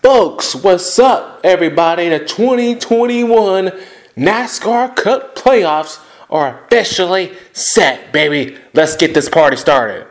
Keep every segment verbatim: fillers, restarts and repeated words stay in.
Folks, what's up, everybody? The twenty twenty-one NASCAR Cup playoffs are officially set, baby. Let's get this party started.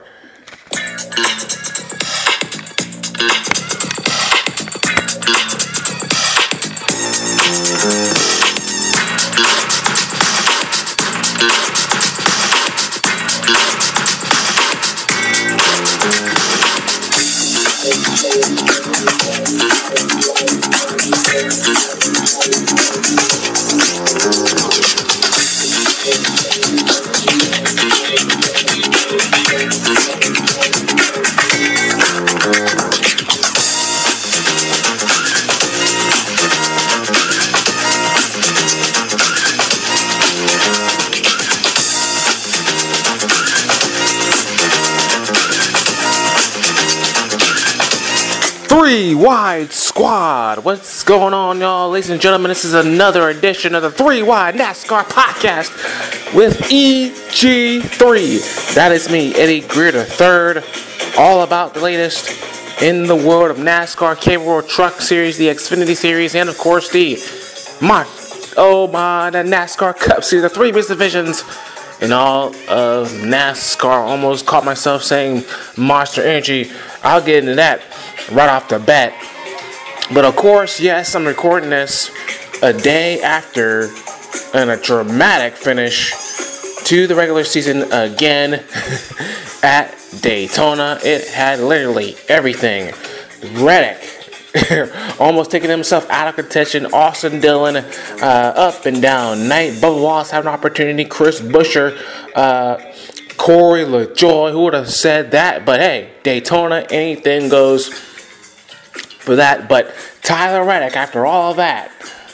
Three Wide Squad. What's going on, y'all? Ladies and gentlemen, this is another edition of the Three Wide NASCAR Podcast with E G three. That is me, Eddie Greer the third. All about the latest in the world of NASCAR, Cape World Truck Series, the Xfinity Series, and of course the my oh my the NASCAR Cup Series, the three biggest divisions in all of NASCAR. Almost caught myself saying Monster Energy. I'll get into that right off the bat. But of course, yes, I'm recording this a day after and a dramatic finish to the regular season again at Daytona. It had literally everything. Reddick almost taking himself out of contention. Austin Dillon uh, up and down night. Bubba Wallace having an opportunity. Chris Buescher, uh, Corey LaJoie. Who would have said that? But hey, Daytona, anything goes for that. But Tyler Reddick, after all of that,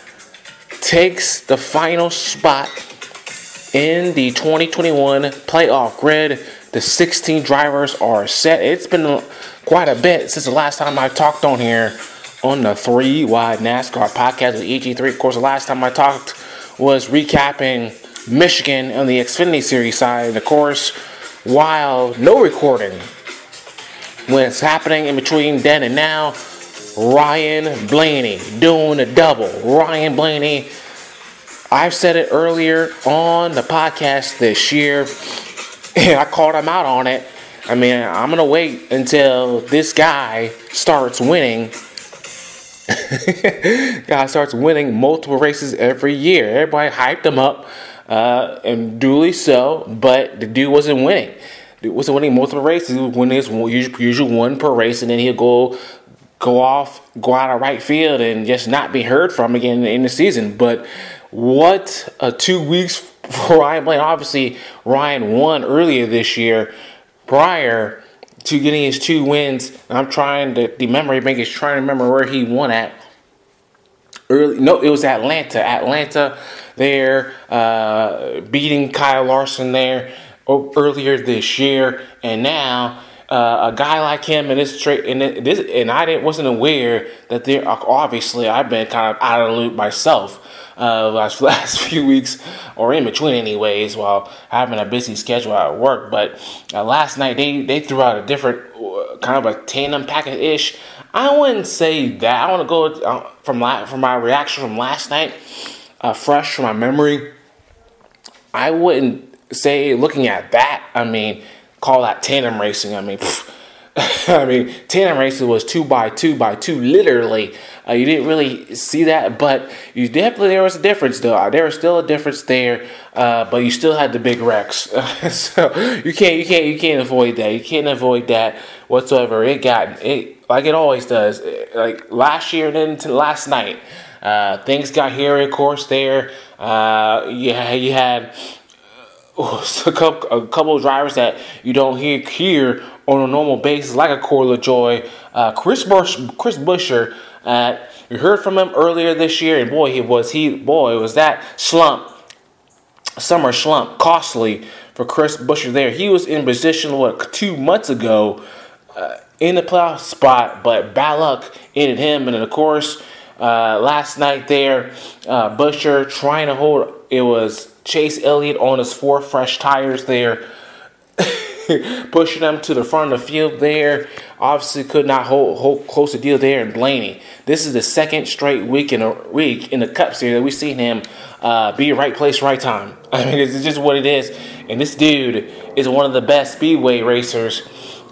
takes the final spot in the twenty twenty-one playoff grid. The sixteen drivers are set. It's been quite a bit since the last time I talked on here on the Three Wide NASCAR Podcast with E G three. Of course, the last time I talked was recapping Michigan on the Xfinity Series side. And of course, while no recording, when it's happening in between then and now, Ryan Blaney doing a double. Ryan Blaney, I've said it earlier on the podcast this year, and I called him out on it. I mean, I'm going to wait until this guy starts winning. guy starts winning multiple races every year. Everybody hyped him up, uh, and duly so, but the dude wasn't winning. Dude wasn't winning multiple races. He was winning his usual one per race, and then he'll go go off, go out of right field, and just not be heard from again in the season. But what a two weeks for Ryan Blaney. Obviously, Ryan won earlier this year prior to getting his two wins. I'm trying to, the memory bank is trying to remember where he won at. Early, no, it was Atlanta. Atlanta there, uh, beating Kyle Larson there earlier this year. And now Uh, a guy like him in this trade, and this, and I didn't wasn't aware that there. Obviously, I've been kind of out of the loop myself uh, last last few weeks, or in between, anyways, while having a busy schedule at work. But uh, last night they they threw out a different uh, kind of a tandem package ish. I wouldn't say that. I want to go uh, from la- from my reaction from last night, uh, fresh from my memory. I wouldn't say looking at that. I mean. Call that tandem racing. I mean, pff, I mean, tandem racing was two by two by two, literally. Uh, you didn't really see that, but you definitely there was a difference though. There was still a difference there, uh, but you still had the big wrecks. so you can't, you can't, you can't avoid that. You can't avoid that whatsoever. It got it like it always does. Like last year and then to last night, uh, things got hairy, of course. There, uh, yeah, you had. A couple, a couple of drivers that you don't hear here on a normal basis, like a Corey LaJoie, uh, Chris Bush, Chris Buescher. Uh, you heard from him earlier this year, and boy, he was he boy was that slump, summer slump, costly for Chris Buescher. There, he was in position what two months ago uh, in the playoff spot, but bad luck ended him, and then of course. Uh, last night there, uh, Buescher trying to hold, it was Chase Elliott on his four fresh tires there. pushing them to the front of the field there. Obviously, could not hold, hold close the deal there. And Blaney, this is the second straight week in a week in the Cup Series that we've seen him uh, be right place, right time. I mean, it's just what it is. And this dude is one of the best speedway racers.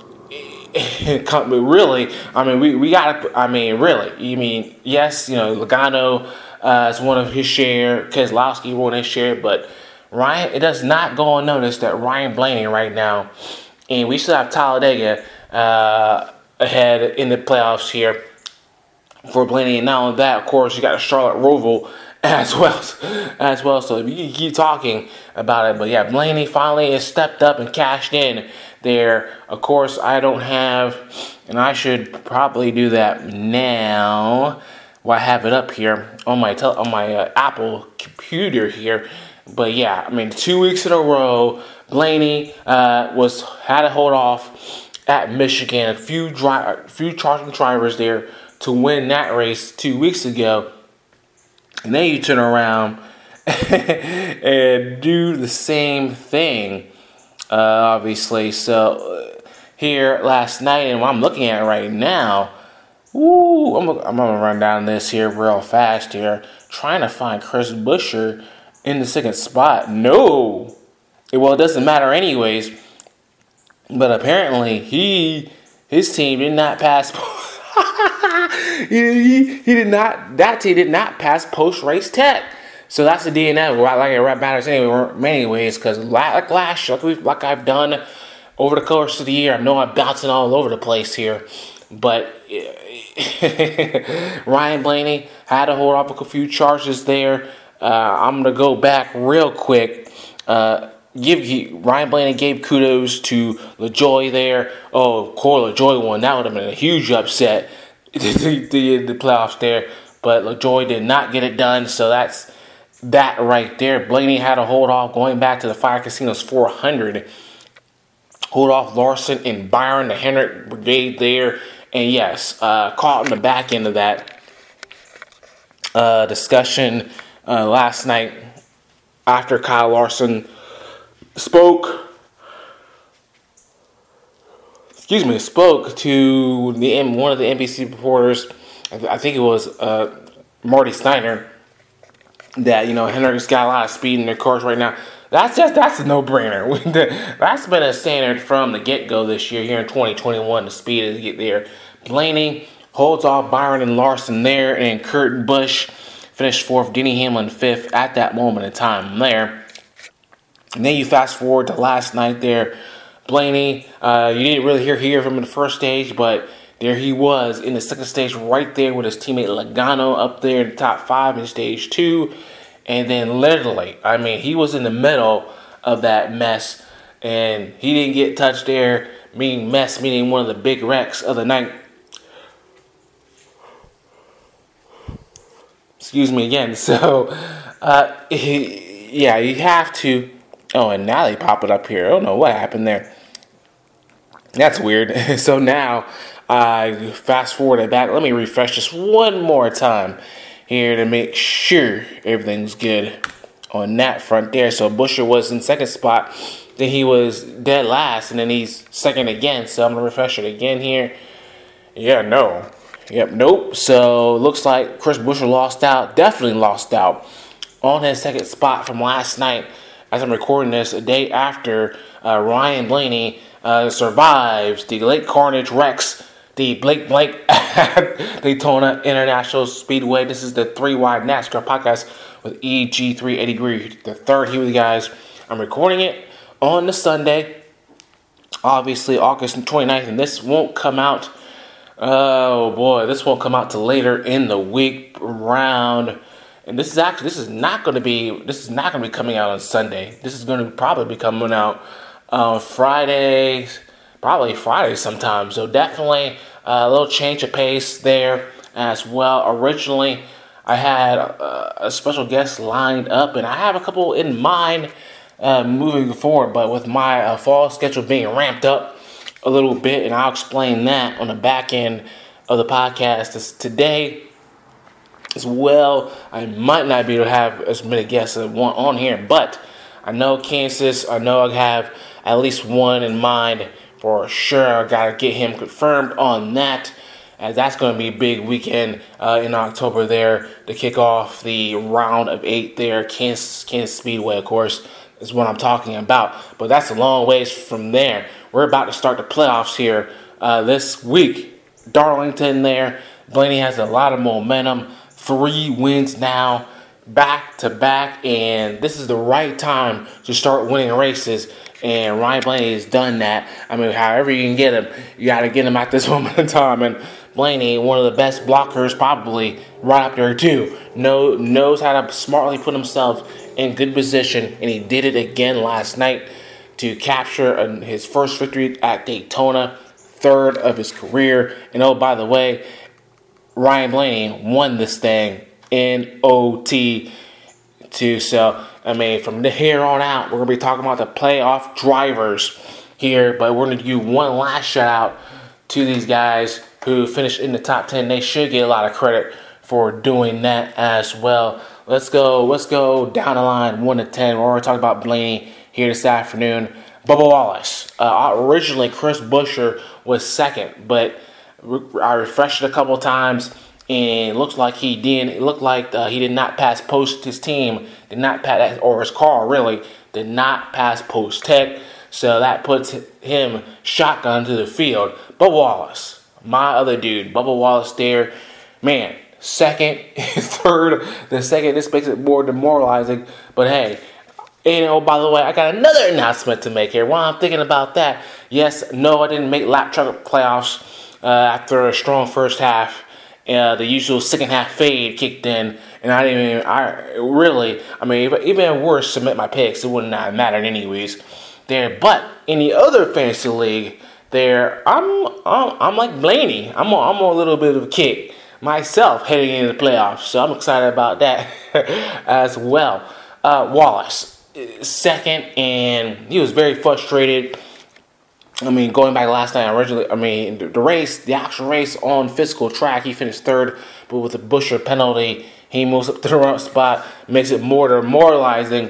Really, I mean, we, we got to, I mean, really, you mean, yes, you know, Logano uh, is one of his share, Keselowski won his share, but Ryan, it does not go unnoticed that Ryan Blaney right now, and we still have Talladega uh, ahead in the playoffs here for Blaney, and not only that, of course, you got a Charlotte Roval as well, as well, so you can keep talking about it, but yeah, Blaney finally has stepped up and cashed in there. Of course, I don't have, and I should probably do that now. Well, I have it up here on my tel- on my uh, Apple computer here. But yeah, I mean, two weeks in a row, Blaney uh, was had to hold off at Michigan. A few dri- a few charging drivers there to win that race two weeks ago, and then you turn around and do the same thing. Uh, obviously, so uh, here last night, and what I'm looking at right now, ooh, I'm, I'm gonna run down this here real fast here, trying to find Chris Buescher in the second spot. No, well, it doesn't matter anyways. But apparently, he his team did not pass. he, he he did not. That team did not pass post race tech. So that's the D N A. Like it matters anyway, many ways, because like last year, like, like I've done over the course of the year, I know I'm bouncing all over the place here, but Ryan Blaney had to hold off a few charges there. Uh, I'm gonna go back real quick. Uh, give he, Ryan Blaney gave kudos to LaJoie there. Oh, Corey LaJoie won. That would have been a huge upset the, the, the playoffs there, but LaJoie did not get it done. So that's that right there. Blaney had to hold off going back to the Fire Casinos four hundred. Hold off Larson and Byron, the Hendrick Brigade there. And yes, uh, caught in the back end of that uh, discussion uh, last night after Kyle Larson spoke. Excuse me, spoke to the one of the N B C reporters. I think it was uh, Marty Steiner. That, you know, Hendrick's got a lot of speed in their cars right now. That's just that's a no-brainer. That's been a standard from the get-go this year here in twenty twenty-one. The speed is get there. Blaney holds off Byron and Larson there, and Kurt Busch finished fourth. Denny Hamlin fifth at that moment in time there. And then you fast forward to last night there. Blaney, uh, you didn't really hear hear from him in the first stage, but there he was in the second stage right there with his teammate Logano up there in the top five in stage two. And then literally, I mean, he was in the middle of that mess, and he didn't get touched there, meaning mess, meaning one of the big wrecks of the night. Excuse me again. So, uh, he, yeah, you have to. Oh, and now they pop it up here. I don't know what happened there. That's weird. So now, I uh, fast forward it back. Let me refresh just one more time here to make sure everything's good on that front there. So Buescher was in second spot. Then he was dead last, and then he's second again. So I'm going to refresh it again here. Yeah, no. Yep, nope. So looks like Chris Buescher lost out. Definitely lost out on his second spot from last night. As I'm recording this, a day after uh, Ryan Blaney uh, survives the Lake Carnage wrecks the Blake Blank Daytona International Speedway. This is the Three Wide NASCAR podcast with E G three eighty Degree, the third here with you guys. I'm recording it on the Sunday, obviously August twenty-ninth, and this won't come out, oh boy, this won't come out till later in the week around, and this is actually, this is not going to be, this is not going to be coming out on Sunday. This is going to probably be coming out on Friday, probably Friday sometime. So definitely a little change of pace there as well. Originally, I had a, a special guest lined up, and I have a couple in mind uh, moving forward. But with my uh, fall schedule being ramped up a little bit, and I'll explain that on the back end of the podcast this, today as well. I might not be able to have as many guests as I want on here, but I know Kansas. I know I have at least one in mind for sure. I gotta get him confirmed on that, as that's going to be a big weekend uh, in October there to kick off the round of eight there. Kansas, Kansas Speedway, of course, is what I'm talking about. But that's a long ways from there. We're about to start the playoffs here uh, this week. Darlington there. Blaney has a lot of momentum. Three wins now, back to back, and this is the right time to start winning races. And Ryan Blaney has done that. I mean, however you can get him, you got to get him at this moment in time. And Blaney, one of the best blockers, probably right up there too. Know, knows how to smartly put himself in good position, and he did it again last night to capture a, his first victory at Daytona, third of his career. And oh, by the way, Ryan Blaney won this thing in O T too. So, I mean, from here on out, we're going to be talking about the playoff drivers here, but we're going to do one last shout out to these guys who finished in the top ten. They should get a lot of credit for doing that as well. Let's go, let's go down the line, one to ten. We're going to talk about Blaney here this afternoon. Bubba Wallace. Uh, originally, Chris Buescher was second, but I refreshed it a couple times, and it looks like he did. It looked like uh, he did not pass post. His team did not pass, or his car really did not pass post tech. So that puts him shotgun to the field. Bubba Wallace, my other dude, Bubba Wallace there, man, second, third, the second. This makes it more demoralizing. But hey, and oh, by the way, I got another announcement to make here. While I'm thinking about that, yes, no, I didn't make lap truck playoffs uh, after a strong first half. Uh, the usual second half fade kicked in, and I didn't even, I really, I mean, even worse, submit my picks. It wouldn't have mattered anyways there. But in the other fantasy league there, I'm I'm, I'm like Blaney. I'm on, I'm on a little bit of a kick myself heading into the playoffs, so I'm excited about that as well. Uh, Wallace, second, and he was very frustrated. I mean, going back last night, originally, I mean, the, the race, the actual race on physical track, he finished third, but with a Buescher penalty, he moves up to the front spot, makes it more demoralizing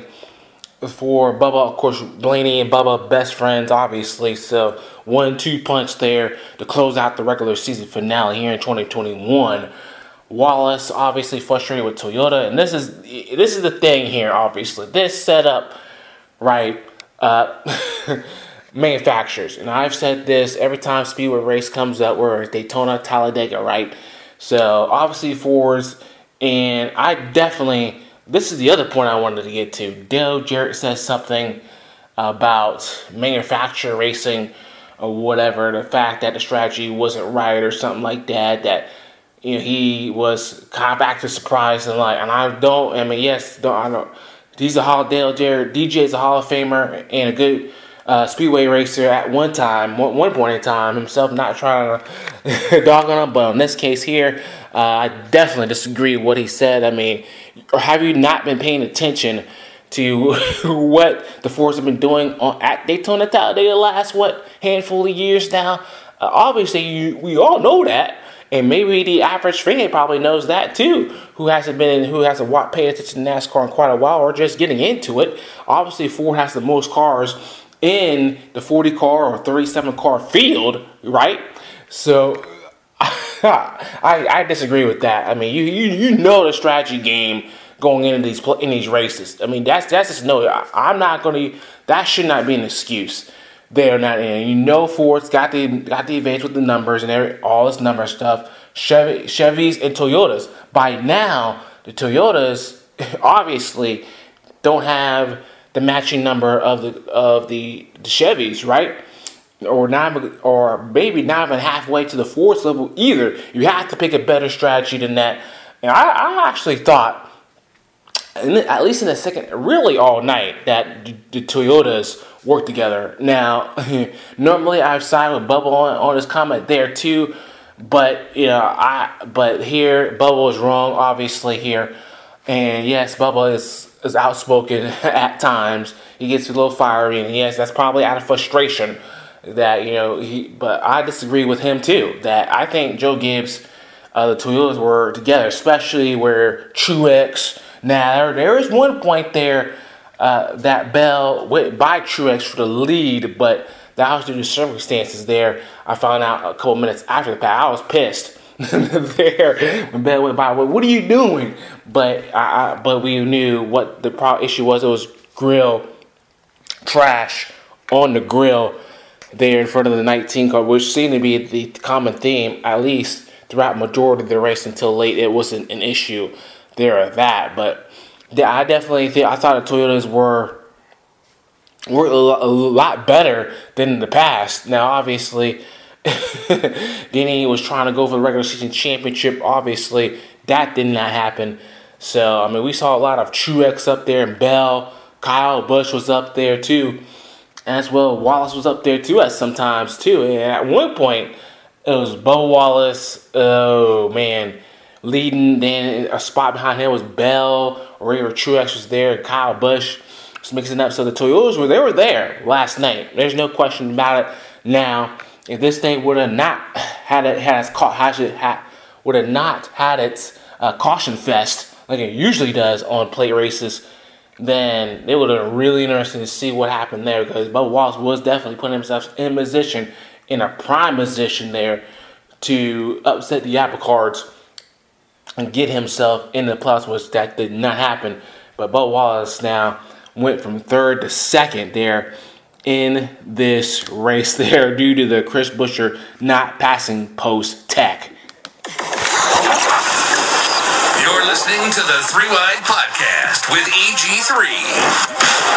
for Bubba. Of course, Blaney and Bubba, best friends, obviously, so one two punch there to close out the regular season finale here in twenty twenty-one. Wallace, obviously frustrated with Toyota, and this is this is the thing here, obviously. This setup, right, uh... manufacturers, and I've said this every time Speedway race comes up, where Daytona, Talladega, right? So obviously Fords, and I definitely, this is the other point I wanted to get to. Dale Jarrett says something about manufacturer racing or whatever, the fact that the strategy wasn't right or something like that, that, you know, he was kind of back to surprise, and like, and I don't, I mean, yes, don't, I don't, he's a Hall, Dale Jarrett, D J is a Hall of Famer and a good Uh, speedway racer at one time, one, one point in time, himself not trying to dog on him, but in this case here, uh, I definitely disagree with what he said. I mean, or have you not been paying attention to what the Fords have been doing on at Daytona Talladega the last, what, handful of years now? Uh, obviously, you, we all know that, and maybe the average fan probably knows that too, who hasn't been, who hasn't paid attention to NASCAR in quite a while, or just getting into it. Obviously, Ford has the most cars in the forty car or thirty-seven car field, right? So I, I disagree with that. I mean, you, you you know the strategy game going into these in these races. I mean, that's that's just no. I, I'm not going to. That should not be an excuse. They're not in. You know, Ford's got the got the advantage with the numbers and every, all this number stuff. Chevy, Chevys and Toyotas. By now, the Toyotas obviously don't have the matching number of the of the, the Chevys, right? Or not, or maybe not even halfway to the Ford's level either. You have to pick a better strategy than that. And I, I actually thought, at least in the second, really all night, that the, the Toyotas work together. Now, normally I've sided with Bubba on, on his comment there too, but you know, I but here Bubba was wrong, obviously here, and yes, Bubba is. is outspoken at times. He gets a little fiery, and yes, that's probably out of frustration that, you know, he, but I disagree with him too, that I think Joe Gibbs, uh, the Toyotas were together, especially where Truex, now there, there is one point there, uh, that Bell went by Truex for the lead, but that was due to circumstances there. I found out a couple minutes after the pass. I was pissed there when Bell went by. Well, what are you doing? But I, I, but we knew what the pro- issue was. It was grill trash on the grill there in front of the nineteen car, which seemed to be the common theme, at least throughout majority of the race until late. It wasn't an issue there or that, but I definitely think I thought the Toyotas were were a lot better than in the past. Now, obviously, Denny was trying to go for the regular season championship. Obviously, that did not happen. So, I mean, we saw a lot of Truex up there and Bell. Kyle Busch was up there too. As well, Wallace was up there too at sometimes too. And at one point, it was Bubba Wallace. Oh man, leading. Then a spot behind him was Bell. Or Truex was there. Kyle Busch was mixing up. So the Toyotas were they were there last night. There's no question about it. Now, if this thing would have not had it has caught had would have not had its uh, caution fest like it usually does on plate races, then it would have been really interesting to see what happened there, because Bubba Wallace was definitely putting himself in position, in a prime position there, to upset the apple cards and get himself in the playoffs, which that did not happen. But Bubba Wallace now went from third to second there in this race there due to the Chris Buescher not passing post tech. You're listening to the Three Wide Podcast with E G three.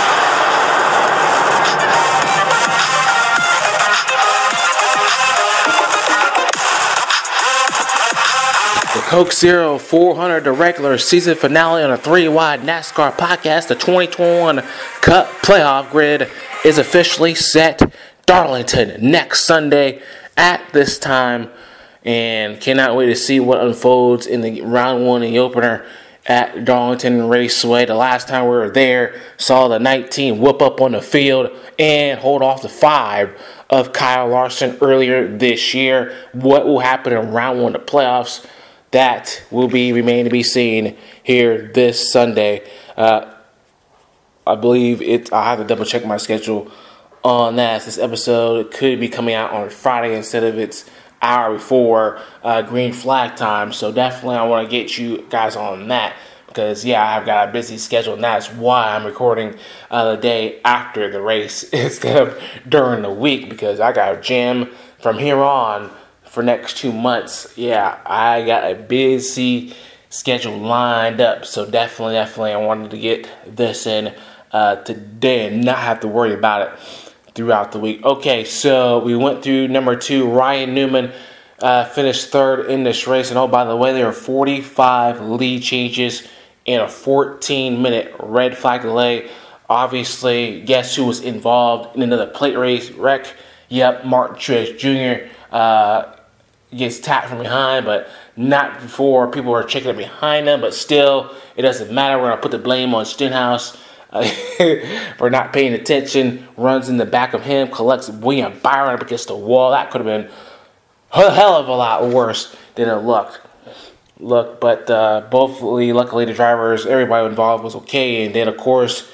The Coke Zero four hundred, the regular season finale on a three-wide NASCAR podcast. The twenty twenty-one Cup playoff grid is officially set. Darlington next Sunday at this time. And cannot wait to see what unfolds in the round one and the opener at Darlington Raceway. The last time we were there, saw the nineteen whoop up on the field and hold off the five of Kyle Larson earlier this year. What will happen in round one of the playoffs? That will be remain to be seen here this Sunday. Uh, I believe it. I have to double check my schedule on that. This episode could be coming out on Friday instead of its hour before uh, green flag time. So definitely I want to get you guys on that, because yeah, I've got a busy schedule, and that's why I'm recording uh, the day after the race instead of during the week, because I got a jam from here on for next two months. Yeah, I got a busy schedule lined up. So definitely, definitely I wanted to get this in uh, today and not have to worry about it throughout the week. Okay, so we went through number two. Ryan Newman uh, finished third in this race. And oh, by the way, there are forty-five lead changes in a fourteen-minute red flag delay. Obviously, guess who was involved in another plate race wreck? Yep, Martin Truex Junior Uh, gets tapped from behind, but not before people are checking it behind him. But still, it doesn't matter. We're going to put the blame on Stenhouse uh, for not paying attention. Runs in the back of him, collects William Byron up against the wall. That could have been a hell of a lot worse than it looked. Look, but uh, both, luckily, the drivers, everybody involved was okay. And then, of course,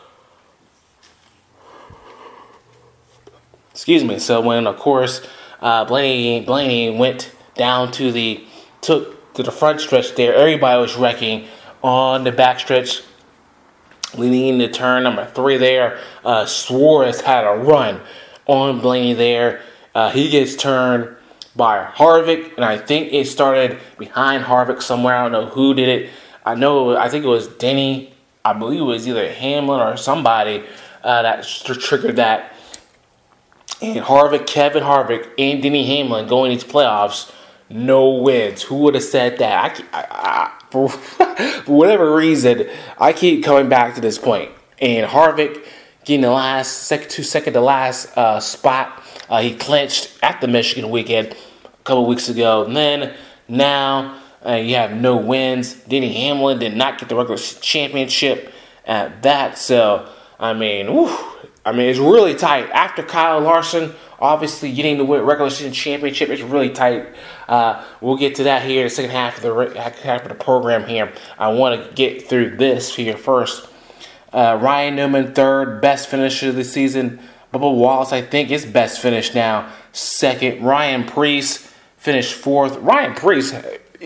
excuse me. So when, of course, uh, Blaney Blaney went down to the took to the front stretch there, everybody was wrecking on the back stretch, leading into turn number three. There, uh, Suarez had a run on Blaney there. Uh, he gets turned by Harvick, and I think it started behind Harvick somewhere. I don't know who did it. I know, I think it was Denny. I believe it was either Hamlin or somebody uh, that tr- triggered that. And Harvick, Kevin Harvick, and Denny Hamlin going into playoffs, no wins. Who would have said that? I, I, I, for, for whatever reason, I keep coming back to this point. And Harvick getting the last, second to second to last uh, spot. Uh, he clinched at the Michigan weekend a couple weeks ago. And then now uh, you have no wins. Denny Hamlin did not get the regular championship at that. So, I mean, whew, I mean, it's really tight. After Kyle Larson, obviously getting the regular season championship, it's really tight. Uh, we'll get to that here in the second half of the half of the program here. I want to get through this here first. Uh, Ryan Newman third, best finisher of the season. Bubba Wallace, I think, is best finish now. Second, Ryan Preece finished fourth. Ryan Preece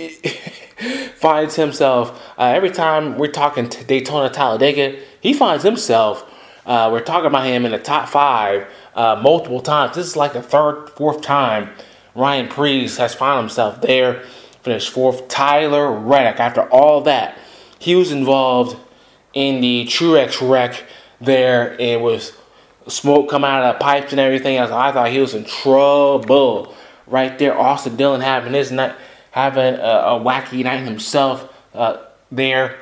finds himself, uh, every time we're talking to Daytona Talladega, he finds himself, uh, we're talking about him in the top five uh, multiple times. This is like the third, fourth time Ryan Preece has found himself there. Finished fourth. Tyler Reddick, after all that, he was involved in the Truex wreck there. It was smoke coming out of the pipes and everything else. I thought he was in trouble right there. Austin Dillon having his night, having a, a wacky night himself uh, there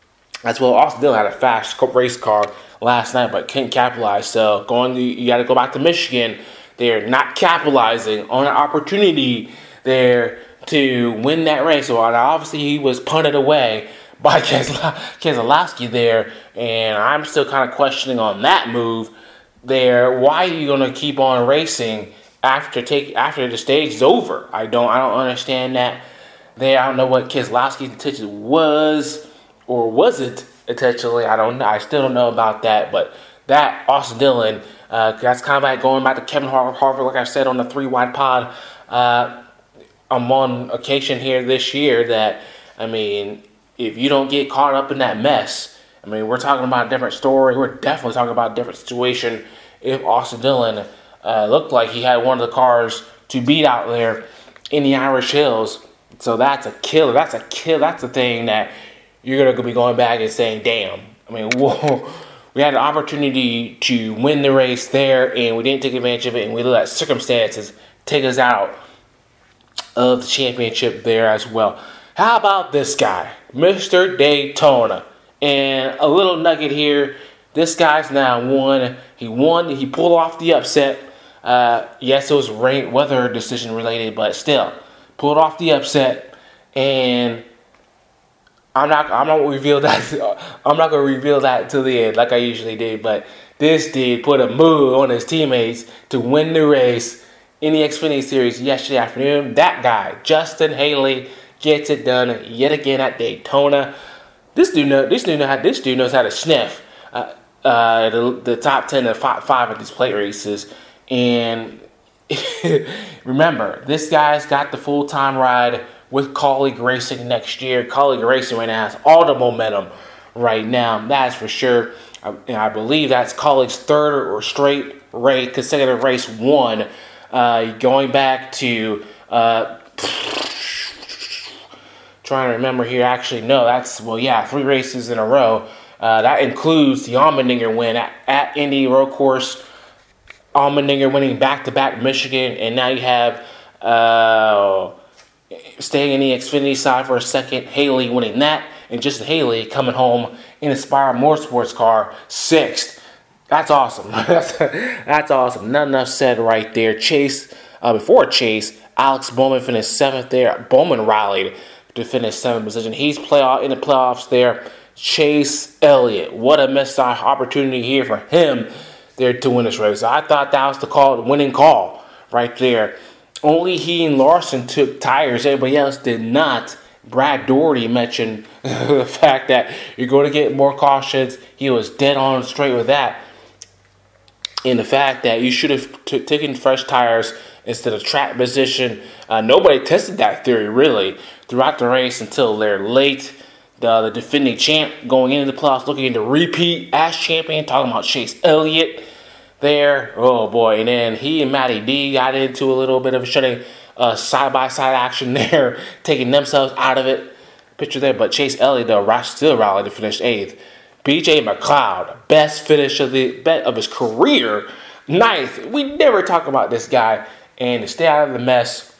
as well. Austin Dillon had a fast race car last night, but couldn't capitalize. So going, to, you got to go back to Michigan. They're not capitalizing on an opportunity there to win that race. So obviously he was punted away by Keselowski there, and I'm still kind of questioning on that move there. Why are you going to keep on racing after take after the stage is over? I don't I don't understand that there. I don't know what Keselowski's intention was, or was it intentionally? I don't know. I still don't know about that. But that Austin Dillon, uh, that's kind of like going back to Kevin Harvick, like I said on the Three Wide Pod. Uh, I'm on occasion here this year that, I mean, if you don't get caught up in that mess, I mean, we're talking about a different story. We're definitely talking about a different situation. If Austin Dillon uh, looked like he had one of the cars to beat out there in the Irish Hills, so that's a killer. That's a kill. That's the thing that you're going to be going back and saying, damn. I mean, whoa, we had an opportunity to win the race there, and we didn't take advantage of it, and we let circumstances take us out of the championship there as well. How about this guy, Mister Daytona? And a little nugget here, this guy's now won. He won. He pulled off the upset. Uh, yes, it was rain, weather decision related, but still pulled off the upset. And I'm not. I'm not gonna reveal that. I'm not gonna reveal that till the end, like I usually do. But this dude put a move on his teammates to win the race in the Xfinity Series yesterday afternoon. That guy, Justin Haley, gets it done yet again at Daytona. This dude know. This dude know how. This dude knows how to sniff uh, uh, the, the top ten and five, five of these plate races. And remember, this guy's got the full time ride with Kaulig Racing next year. Kaulig Racing right now has all the momentum right now. That's for sure. I, and I believe that's Kaulig's third or straight race, consecutive race won. Uh, going back to. Uh, Trying to remember here, actually, no, that's, well, yeah, three races in a row. Uh, that includes the Allmendinger win at, at Indy Road Course. Allmendinger winning back-to-back Michigan, and now you have, uh, staying in the Xfinity side for a second, Haley winning that, and just Haley coming home in a Spire Motorsports car, sixth. That's awesome. that's, that's awesome. Not enough said right there. Chase, uh, before Chase, Alex Bowman finished seventh there. Bowman rallied to finish seventh position. He's playoff in the playoffs there. Chase Elliott, what a missed opportunity here for him there to win this race. So I thought that was the call, the winning call right there. Only he and Larson took tires. Everybody else did not. Brad Doherty mentioned the fact that you're going to get more cautions. He was dead on straight with that. And the fact that you should have t- taken fresh tires instead of track position. Uh, nobody tested that theory, really, throughout the race until they're late. The, the defending champ going into the playoffs, looking to repeat as champion, talking about Chase Elliott there. Oh, boy. And then he and Matty D got into a little bit of a shutting uh, side-by-side action there, taking themselves out of it. Picture there. But Chase Elliott, though, still rallied to finish eighth. B J McLeod, best finish of the bet of his career, ninth. We never talk about this guy. And to stay out of the mess,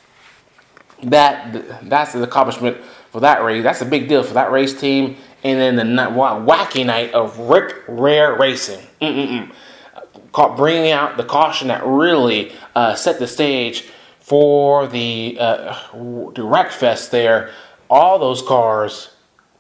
that that's an accomplishment for that race. That's a big deal for that race team. And then the wacky night of Rick Rare Racing. Mm-mm-mm. Caught bringing out the caution that really uh, set the stage for the, uh, the Wreckfest there. All those cars,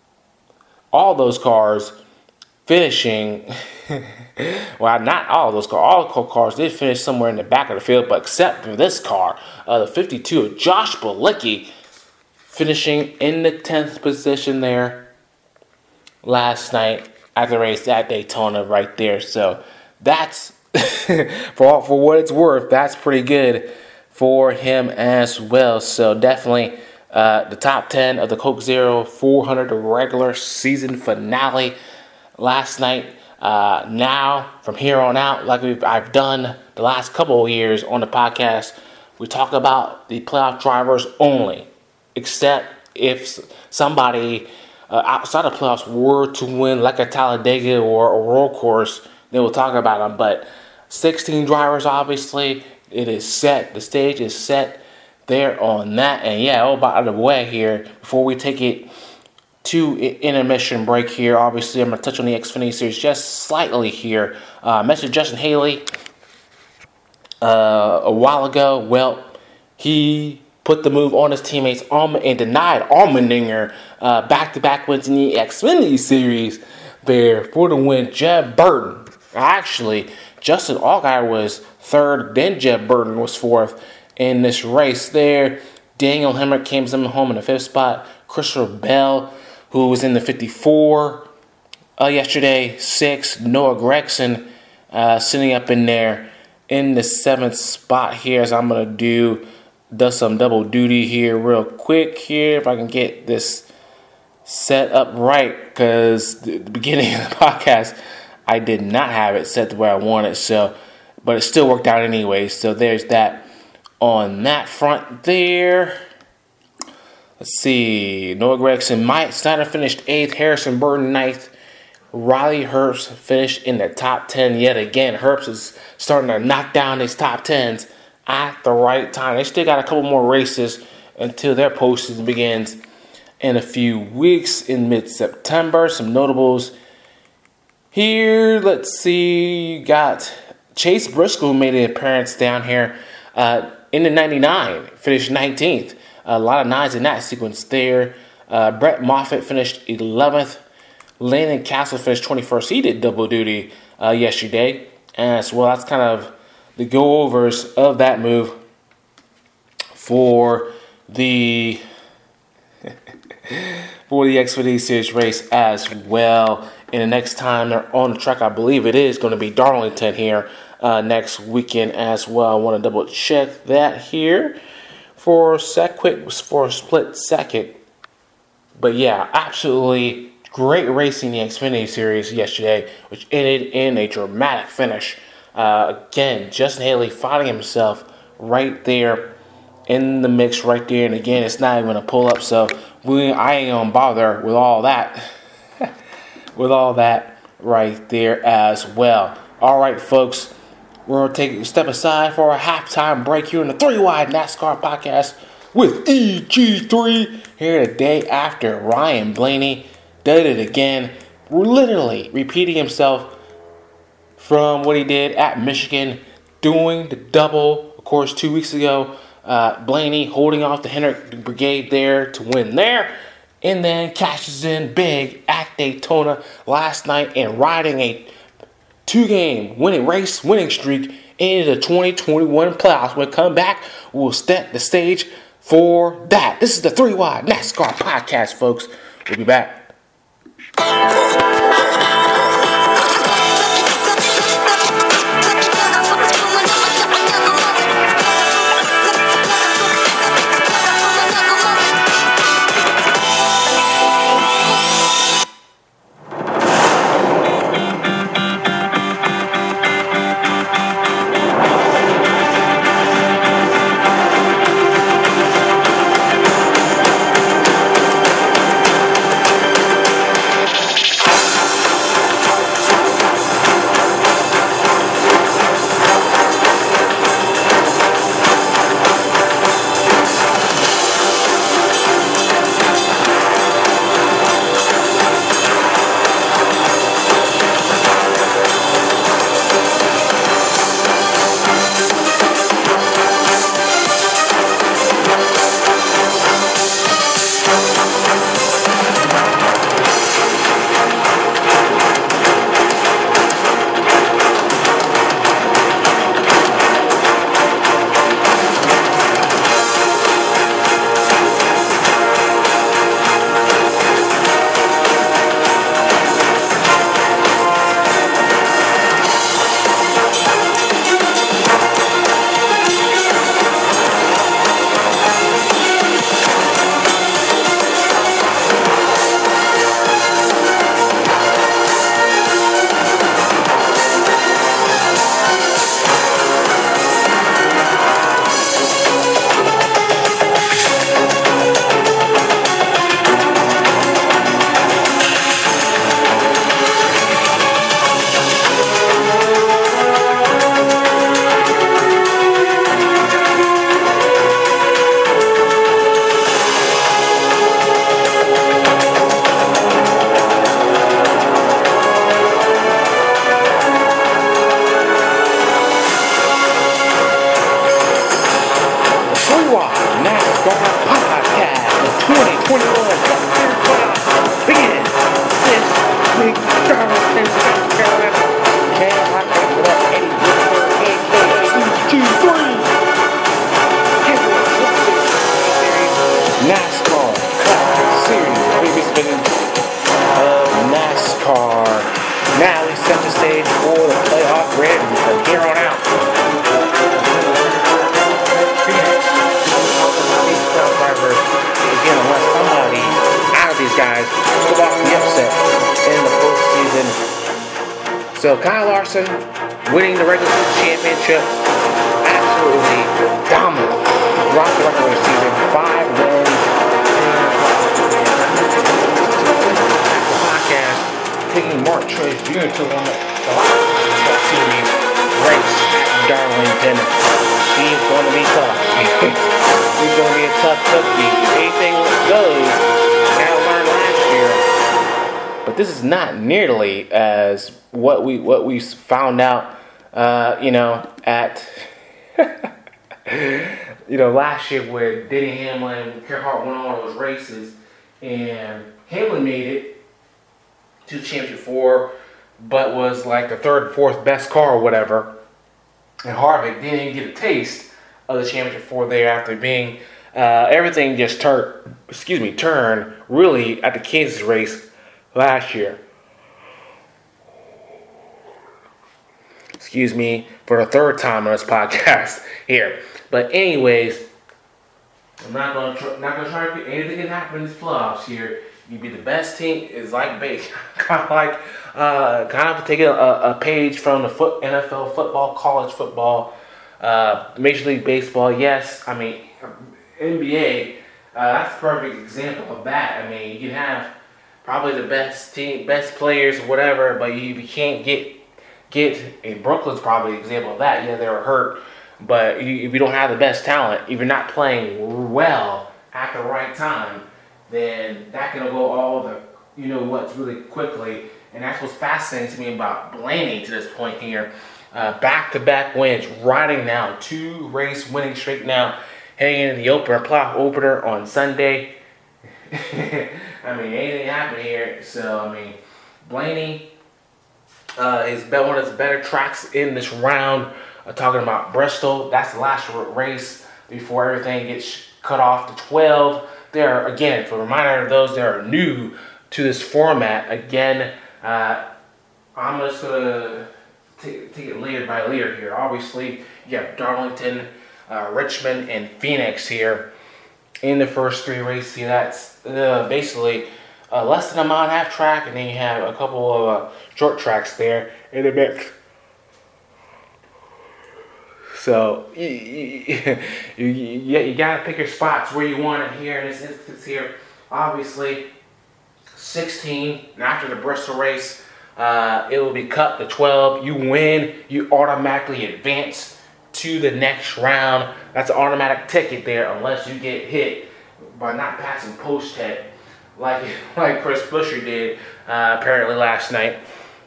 all those cars finishing, well, not all of those cars. All the cars did finish somewhere in the back of the field, but except for this car, uh, the fifty-two of Josh Bilicki, finishing in the tenth position there last night at the race at Daytona right there. So that's, for all, for what it's worth, that's pretty good for him as well. So definitely uh, the top ten of the Coke Zero four hundred regular season finale last night. Uh, now, from here on out, like we've, I've done the last couple of years on the podcast, we talk about the playoff drivers only, except if somebody uh, outside of playoffs were to win, like a Talladega or a road course, then we'll talk about them. But sixteen drivers, obviously, it is set. The stage is set there on that. And yeah, oh, by the way here, before we take it to intermission break here, obviously I'm going to touch on the Xfinity Series just slightly here. Uh, I mentioned Justin Haley uh, a while ago. Well, he put the move on his teammates um, and denied Allmendinger uh, back-to-back wins in the Xfinity Series there for the win. Jeb Burton, actually, Justin Allgaier was third, then Jeb Burton was fourth in this race there. Daniel Hemrick came home in the fifth spot. Christopher Bell, who was in the fifty-four uh, yesterday, sixth. Noah Gragson uh, sitting up in there in the seventh spot here, as I'm going to do does some double duty here real quick here, if I can get this set up right, because the, the beginning of the podcast, I did not have it set the way I wanted, so, but it still worked out anyway. So there's that on that front there. Let's see. Noah Gragson, Mike Snyder finished eighth. Harrison Burton ninth. Riley Herbst finished in the top ten yet again. Herbst is starting to knock down his top tens at the right time. They still got a couple more races until their postseason begins in a few weeks in mid-September. Some notables here. Let's see. You got Chase Briscoe, who made an appearance down here uh, in the ninety-nine. Finished nineteenth. A lot of nines in that sequence there. Uh, Brett Moffitt finished eleventh. Landon Castle finished twenty-first. He did double duty uh, yesterday as well. That's kind of the go-overs of that move for the for the Xfinity Series race as well. And the next time they're on the track, I believe it is going to be Darlington here uh, next weekend as well. I want to double check that here for a sec, quick for a split second. But yeah, absolutely great racing in the Xfinity Series yesterday, which ended in a dramatic finish. Uh, again, Justin Haley finding himself right there in the mix right there. And again, it's not even a pull-up, so we I ain't gonna bother with all that. with all that right there as well. All right, folks. We're going to take a step aside for a halftime break here in the Three Wide NASCAR podcast with E G three here the day after Ryan Blaney did it again, literally repeating himself from what he did at Michigan, doing the double, of course, two weeks ago. Uh, Blaney holding off the Hendrick Brigade there to win there, and then cashes in big at Daytona last night and riding a two-game winning race, winning streak into the twenty twenty-one playoffs. When we come back, we'll set the stage for that. This is the Three Wide NASCAR podcast, folks. We'll be back. set the stage for the playoff run from here on out. Again, unless somebody out of these guys pull off the upset in the postseason. So Kyle Larson winning the regular season championship, absolutely dominant throughout the regular season, five wins. The podcast taking Mark Truex Junior to one of the last series race at Darlington. He's going to be tough. He's going to be a tough cookie. Anything goes. Now learned last year, but this is not nearly as what we what we found out. Uh, you know, at you know last year where Denny Hamlin and Earnhardt won all those races, and Hamlin made it to championship four, but was like the third, fourth best car or whatever. And Harvick didn't even get a taste of the championship four there after being uh, everything just turned, excuse me, turned really at the Kansas race last year. Excuse me for the third time on this podcast here. But anyways, I'm not gonna try, not gonna try to anything can happen in these playoffs here. You be the best team is like base, kind of like uh, kind of taking a, a page from the foot, N F L football, college football, uh, Major League Baseball. Yes, I mean N B A. Uh, that's a perfect example of that. I mean, you can have probably the best team, best players, whatever, but you, you can't get get. And Brooklyn's probably an example of that. Yeah, they were hurt, but you, if you don't have the best talent, if you're not playing well at the right time, then that can go all the, you know what's really quickly. And that's what's fascinating to me about Blaney to this point here. Uh, back-to-back wins, riding now, two race winning streak now, heading into the opener, playoff opener on Sunday. I mean, anything happened here. So, I mean, Blaney uh, is one of the better tracks in this round. Uh, talking about Bristol, that's the last race before everything gets cut off to twelve. There, again, for a reminder of those that are new to this format, again, uh, I'm just going to take, take it layer by layer here. Obviously, you have Darlington, uh, Richmond, and Phoenix here in the first three races. Here. That's uh, basically uh, less than a mile and a half track, and then you have a couple of uh, short tracks there in the mix. So you, you, you, you, you got to pick your spots where you want it here. In this instance here, obviously, sixteen. And after the Bristol race, uh, it will be cut to twelve. You win, you automatically advance to the next round. That's an automatic ticket there, unless you get hit by not passing post head, like like Chris Buescher did uh, apparently last night.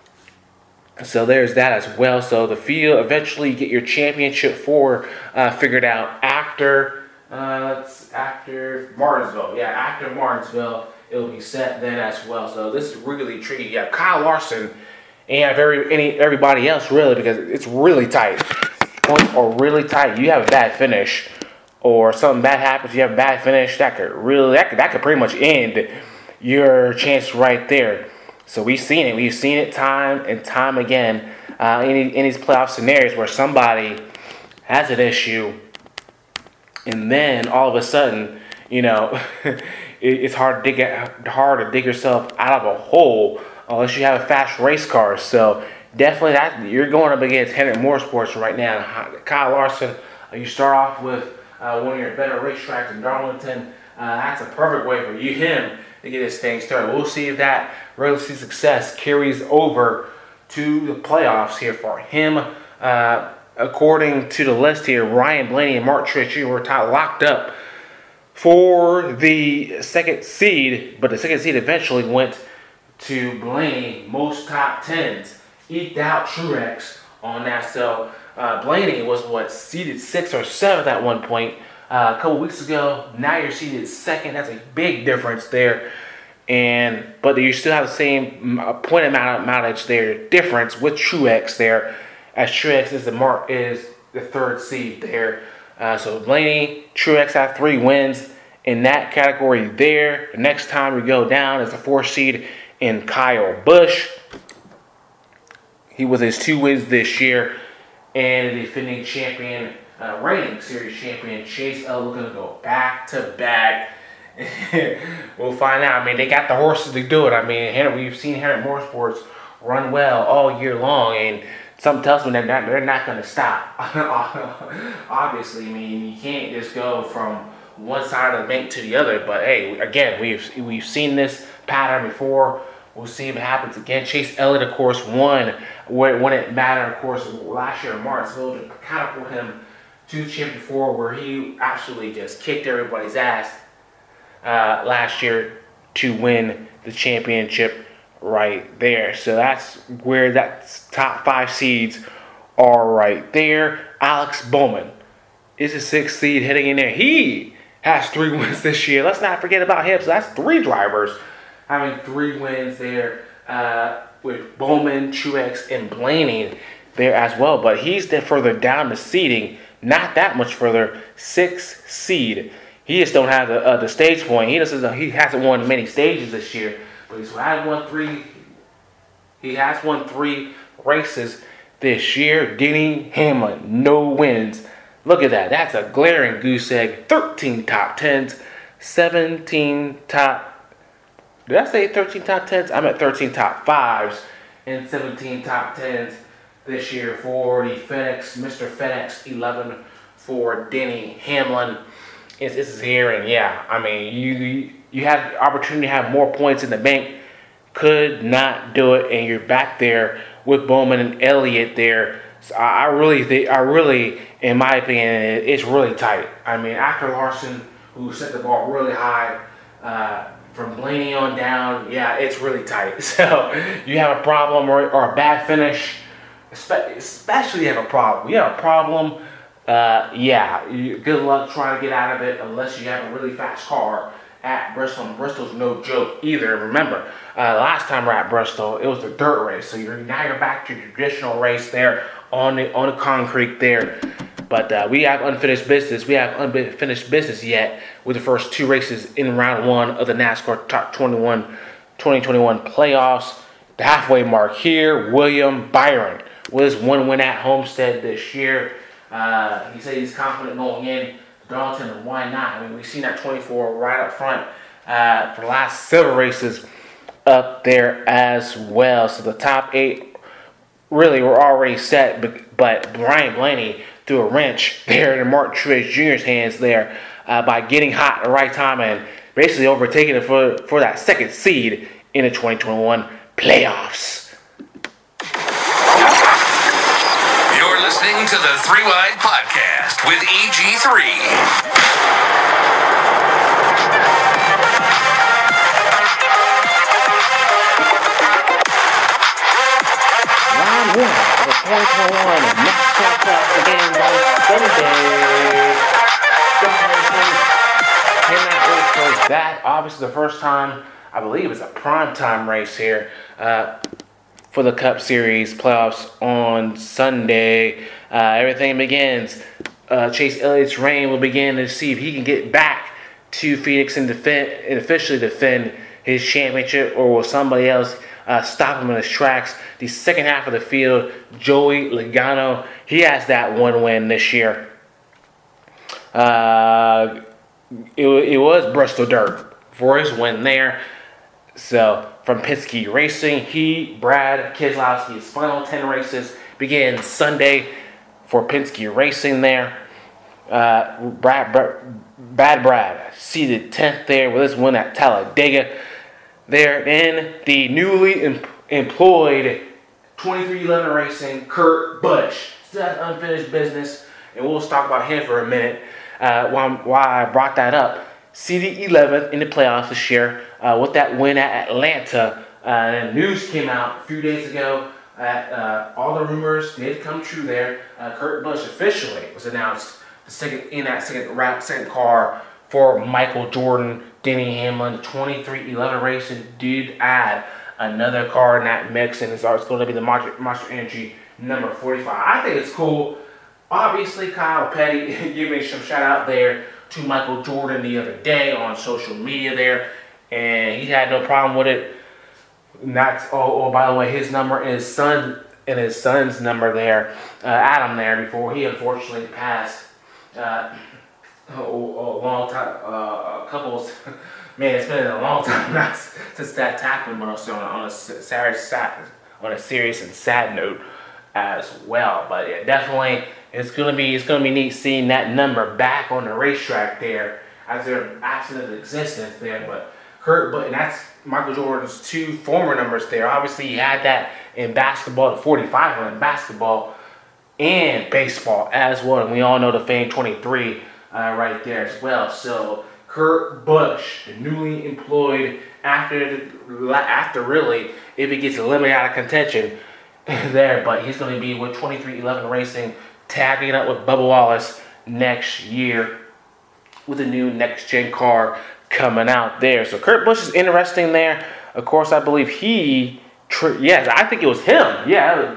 So there's that as well. So the field, eventually you get your championship four uh, figured out after uh, let's after Martinsville. Yeah, after Martinsville, it'll be set then as well. So this is really tricky. You have Kyle Larson and you have every, any, everybody else really, because it's really tight. Points are really tight. You have a bad finish or something bad happens, you have a bad finish, that could really, that could, that could pretty much end your chance right there. So we've seen it. We've seen it time and time again uh, in, in these playoff scenarios where somebody has an issue, and then all of a sudden, you know, it, it's hard to dig it, hard to dig yourself out of a hole unless you have a fast race car. So definitely, that you're going up against Hendrick Motorsports right now. Kyle Larson, uh, you start off with uh, one of your better racetracks in Darlington. Uh, that's a perfect way for you him to get this thing started. We'll see if that regular season success carries over to the playoffs here for him. Uh, according to the list here, Ryan Blaney and Mark Truex Junior were tied, locked up for the second seed, but the second seed eventually went to Blaney. Most top tens eked out Truex on that. So uh, Blaney was what, seeded sixth or seventh at one point. Uh, a couple weeks ago, now you're seated second. That's a big difference there, and but you still have the same point amount mileage there difference with Truex there, as Truex is the mark is the third seed there. Uh, so Blaney, Truex have three wins in that category there. The next time we go down is the fourth seed in Kyle Busch. he was his two wins this year, and the defending champion, uh, reigning series champion Chase Elliott going to go back to back. We'll find out. I mean, they got the horses to do it. I mean, Henry, we've seen Henry Motorsports run well all year long, and something tells me that they're not, they're not going to stop. Obviously, I mean, you can't just go from one side of the bank to the other. But hey, again, we've we've seen this pattern before. We'll see if it happens again. Chase Elliott, of course, won when it mattered. Of course, last year in Martinsville to catapult him to the Champion Four, where he absolutely just kicked everybody's ass uh, last year to win the championship right there. So that's where that top five seeds are right there. Alex Bowman is a sixth seed heading in there. He has three wins this year. Let's not forget about him. So that's three drivers having three wins there uh, with Bowman, Truex, and Blaney there as well. But he's the further down the seeding, not that much further, sixth seed. He just don't have the, uh, the stage point. He doesn't. He hasn't won many stages this year, but he's had won three. He has won three races this year. Denny Hamlin, no wins. Look at that. That's a glaring goose egg. thirteen top tens, seventeen top. Did I say thirteen top tens? I'm at thirteen top fives and seventeen top tens this year for the FedEx, Mister FedEx eleven for Denny Hamlin. It's, this is here, and yeah, I mean, you you had the opportunity to have more points in the bank, could not do it, and you're back there with Bowman and Elliott there. So I, I really think, I really, in my opinion, it, it's really tight. I mean, after Larson, who set the ball really high, uh, from Blaney on down, yeah, it's really tight. So you have a problem or, or a bad finish, especially you have a problem. You have a problem, uh, yeah, you, good luck trying to get out of it unless you have a really fast car at Bristol. And Bristol's no joke either. Remember, uh, last time we're at Bristol, it was the dirt race. So you're now you're back to your traditional race there on the on the concrete there. But uh, we have unfinished business. We have unfinished business yet with the first two races in round one of the NASCAR Top twenty-one twenty twenty-one playoffs. The halfway mark here, William Byron with his one win at Homestead this year. Uh, he said he's confident going in Darlington, and why not? I mean, we've seen that twenty-four right up front uh, for the last several races up there as well. So the top eight really were already set, but, but Brian Blaney threw a wrench there in Martin Truex Junior's hands there uh, by getting hot at the right time and basically overtaking it for, for that second seed in the twenty twenty-one playoffs. You're listening to the Three Wide Podcast with E G three. Round one of the twenty twenty-one NASCAR Clash begins on Sunday. Cannot wait for that. Obviously, the first time, I believe, it's a primetime race here uh, for the Cup Series playoffs on Sunday. Uh, everything begins. Uh, Chase Elliott's reign will begin to see if he can get back to Phoenix and defend and officially defend his championship, or will somebody else uh, stop him in his tracks? The second half of the field, Joey Logano, he has that one win this year. Uh, it, it was Bristol Dirt for his win there. So from Penske Racing, he, Brad Keselowski's final ten races begin Sunday for Penske Racing there. Uh, Brad, Brad, Bad Brad seated tenth there with his win at Talladega. There in the newly em- employed twenty-three eleven Racing, Kurt Busch. Still has unfinished business, and we'll talk about him for a minute. Uh, why, why I brought that up. Seeded eleventh in the playoffs this year uh, with that win at Atlanta. Uh, and news came out a few days ago that uh, all the rumors did come true there. Uh, Kurt Busch officially was announced the second in that second round, second car for Michael Jordan. Denny Hamlin, twenty-three eleven Racing did add another car in that mix, and it's going to be the Monster, Monster Energy number forty-five. I think it's cool. Obviously, Kyle Petty giving some shout out there to Michael Jordan the other day on social media there, and he had no problem with it. Not oh, oh by the way, his number is son and his son's number there, uh, Adam there, before he unfortunately passed. Uh, a, a long time, uh, a couple. Man, it's been a long time now since that happened, but also on, on a serious, on a serious and sad note as well. But yeah, definitely, it's gonna be it's gonna be neat seeing that number back on the racetrack there, as their absolute existence there. But Kurt, but and that's Michael Jordan's two former numbers there. Obviously, he had that in basketball, the forty-five in basketball and baseball as well. And we all know the famed twenty-three uh, right there as well. So Kurt Busch, the newly employed after after really, if he gets eliminated out of contention there, but he's going to be with twenty-three eleven Racing, tagging up with Bubba Wallace next year with a new next-gen car coming out there. So Kurt Busch is interesting there. Of course, I believe he, tr- yes, I think it was him. Yeah,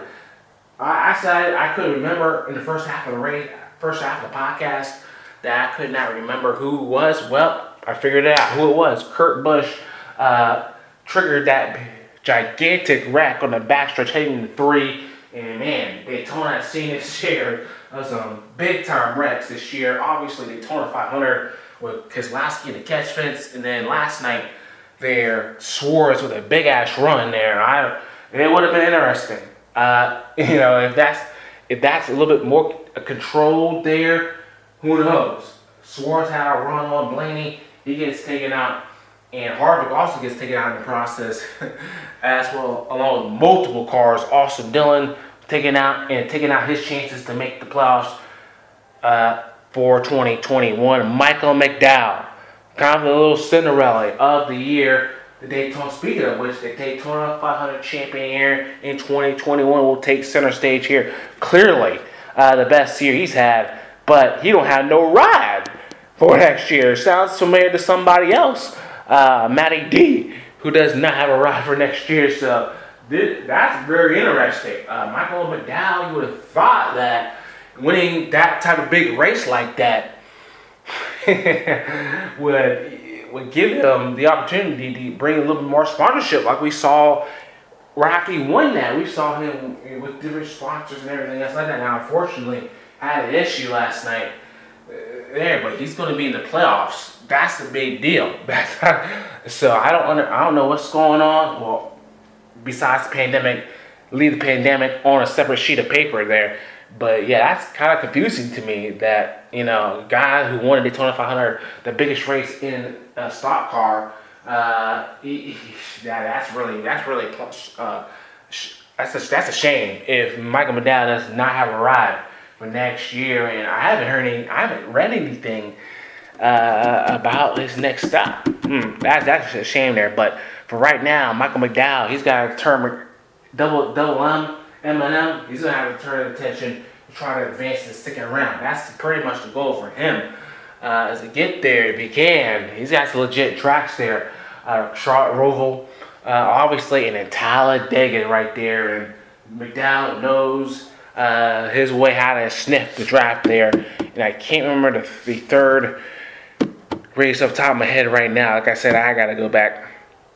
I, I said I couldn't remember in the first half of the race, first half of the podcast, that I could not remember who it was. Well, I figured it out who it was. Kurt Busch uh, triggered that gigantic wreck on the backstretch heading to three. And man, Daytona has seen its share of some big time wrecks this year. Obviously, Daytona five hundred with Keselowski and the catch fence. And then last night, there Swartz with a big ass run there. I, it would have been interesting. Uh, you know, if that's if that's a little bit more controlled there, who knows? Swartz had a run on Blaney. He gets taken out. And Harvick also gets taken out in the process as well, along with multiple cars. Austin Dillon taking out and taking out his chances to make the playoffs uh, for twenty twenty-one. Michael McDowell, kind of the little Cinderella of the year. The Daytona, speaking of which, the Daytona five hundred champion here in twenty twenty-one will take center stage here. Clearly, uh, the best year he's had, but he don't have no ride for next year. Sounds familiar to somebody else. Uh, Matty D, who does not have a ride for next year. So this, that's very interesting. Uh, Michael McDowell, you would have thought that winning that type of big race like that would would give him the opportunity to bring a little bit more sponsorship, like we saw right after he won that. We saw him with different sponsors and everything else like that. Now, unfortunately, had an issue last night there, but he's going to be in the playoffs. That's the big deal. So I don't under, I don't know what's going on. Well, besides the pandemic, leave the pandemic on a separate sheet of paper there. But yeah, that's kind of confusing to me that, you know, a guy who won the Daytona five hundred, the biggest race in a stock car, uh, he, he, yeah, that's really that's really uh, that's a, that's a shame if Michael McDowell does not have a ride for next year. And I haven't heard any, I haven't read anything uh, about his next stop. Hmm, that, that's a shame there. But for right now, Michael McDowell, he's got to turn double double M, M and M. He's gonna have to turn attention to try to advance to the second round. That's pretty much the goal for him, uh, is to get there if he can. He's got some legit tracks there. Uh, Charlotte Roval, uh, obviously, and then Talladega right there. And McDowell knows uh, his way how to sniff the draft there. And I can't remember the, the third race off the top of my head right now. Like I said, I got to go back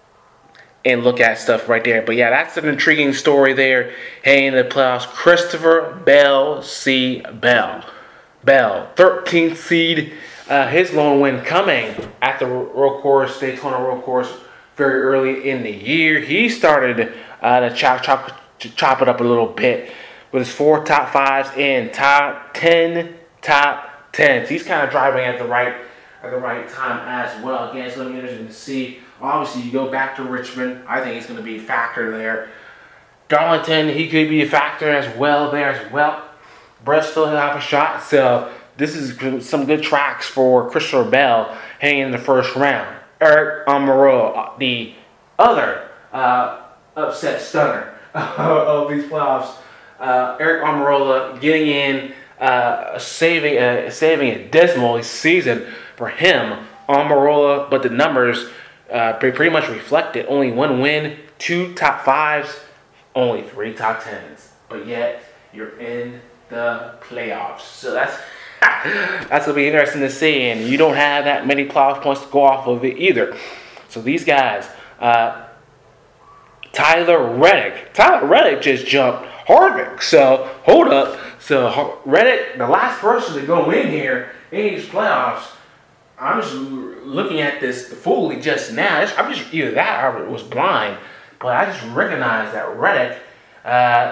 and look at stuff right there. But yeah, that's an intriguing story there. Heading into the playoffs, Christopher Bell C. Bell. Bell, thirteenth seed. Uh, his lone win coming at the road course, Daytona road course, very early in the year. He started uh, to chop, chop, chop it up a little bit with his four top fives and top ten top tens. He's kind of driving at the right at the right time as well. Again, it's going to be interesting to see. Obviously, you go back to Richmond. I think he's going to be a factor there. Darlington, he could be a factor as well there as well. Bristol, he'll have a shot. So this is some good tracks for Christopher Bell hanging in the first round. Aric Almirola, the other uh, upset stunner of these playoffs. Uh, Aric Almirola getting in, uh, saving, a, saving a dismal season for him. Almirola, but the numbers uh, pretty much reflect it. Only one win, two top fives, only three top tens. But yet, you're in the playoffs. So that's that's going to be interesting to see. And you don't have that many playoff points to go off of it either. So these guys, uh, Tyler Reddick. Tyler Reddick just jumped Harvick. So, hold up. So, Reddick, the last person to go in here in these playoffs, I'm just looking at this fully just now. I'm just either that or I was blind, but I just recognized that Reddick, uh,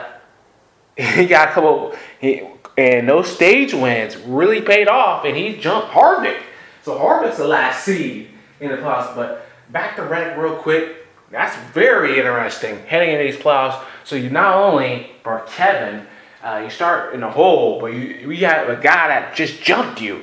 he got a couple, he, and those stage wins really paid off, and he jumped Harvick. So Harvick's the last seed in the playoffs. But back to Reddick real quick. That's very interesting heading into these playoffs. So you not only, for Kevin, uh, you start in the hole, but you, you got a guy that just jumped you